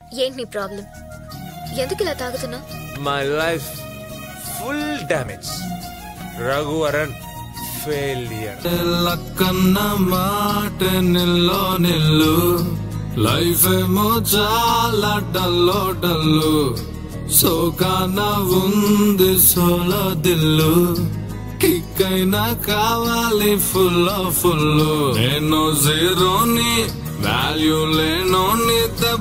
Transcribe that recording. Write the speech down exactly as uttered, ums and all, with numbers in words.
ఏంటి నీ ప్రాబ్లం? ఎందుకు ఇలా తాగుతున్నా? My life full damage. Raghuvaran failure. Lakkanna మాట నిల్లో నిల్లు, లైఫ్ ఏమో చాలా డల్లో డల్లు, సోకాన ఉంది సోలో దిల్లు, కిక్ అయినా కావాలి ఫుల్ ఫుల్. నేను జీరోని వాల్యూ లేనోని